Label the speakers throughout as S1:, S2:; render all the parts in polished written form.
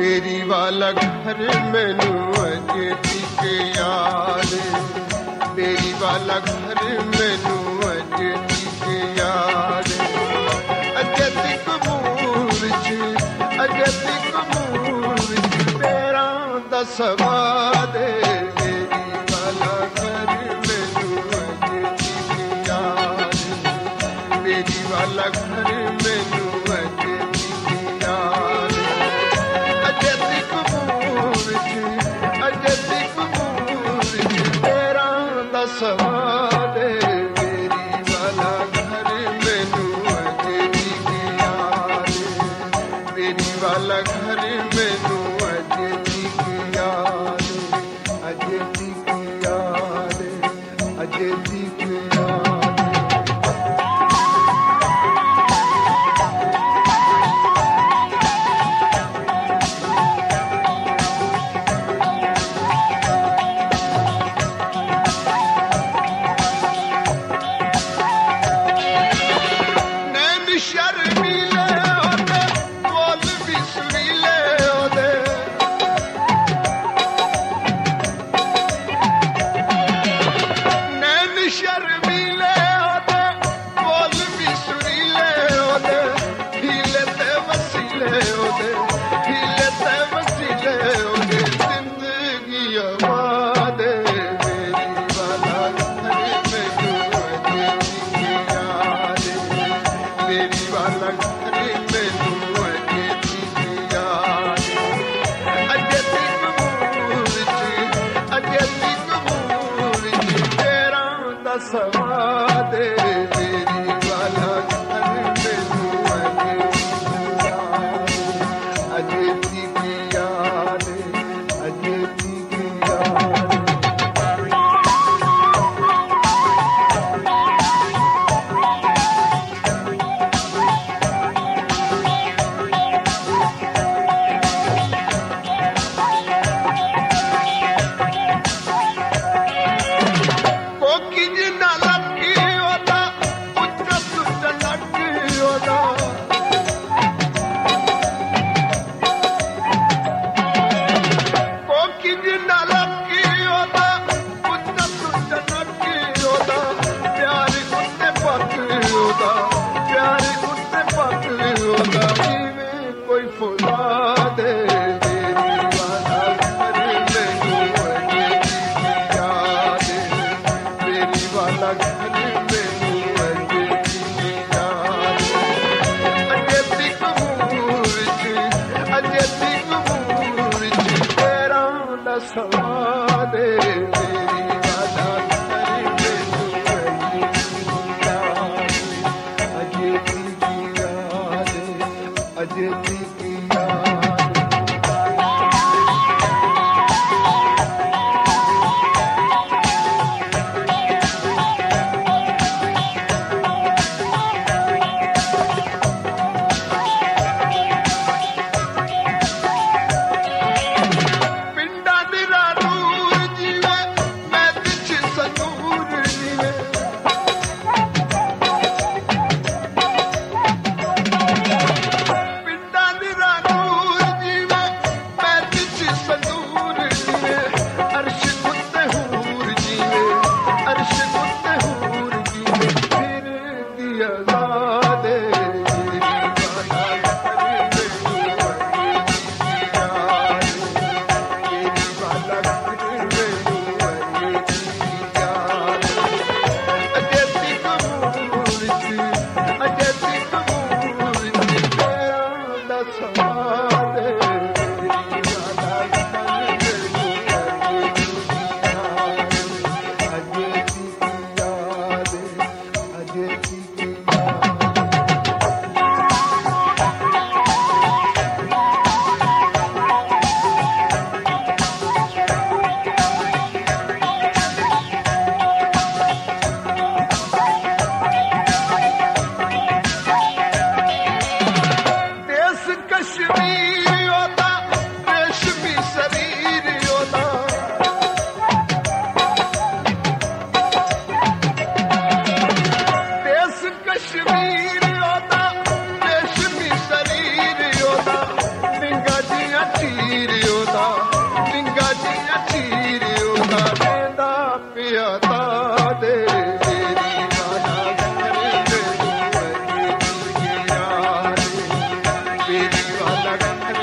S1: Berry वाला घर मैनू अजे के याद, बेरी वाला घर मैनू अजे के याद। अजे कबूर अजे कबूर मेरा दस सवाद, बेरी वाला घर मैनू अजे के याद, बेरी वाला घर मैनू अजे के याद। अजे कबूर मेरा दस सवाद, बेरी वाला घर मैनू अजे के याद, बेरी वाला घर मैनू अजे के याद, अजे के याद, अजे के याद। सवाद बेरी वाला घर मैनू अजे की याद, अजे की याद। सवाद बेरी वाला घर मैनू अजे की याद, अजे की याद।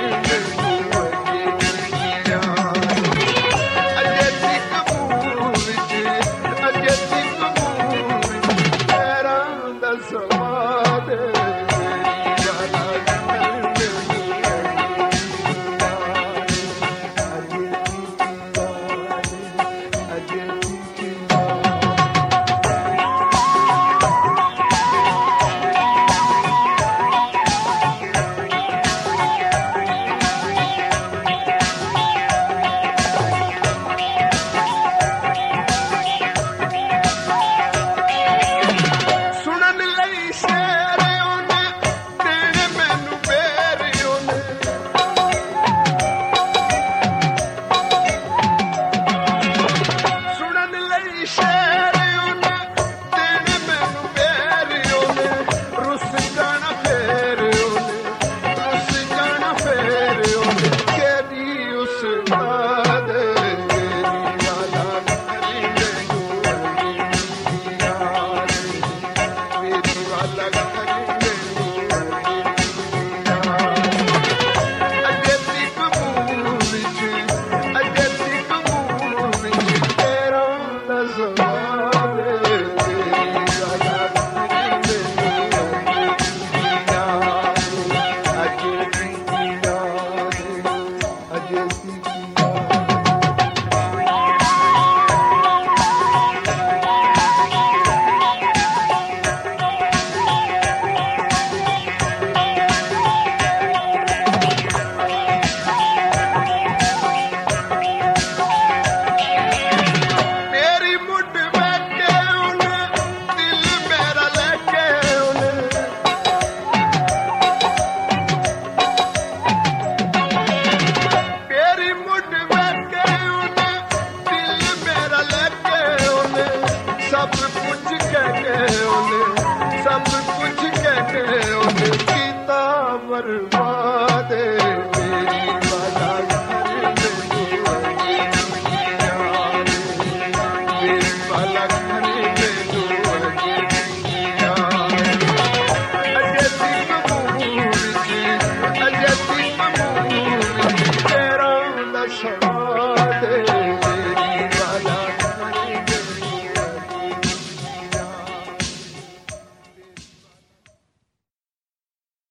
S1: सब कुछ कहके उन्हें कीता बर्बाद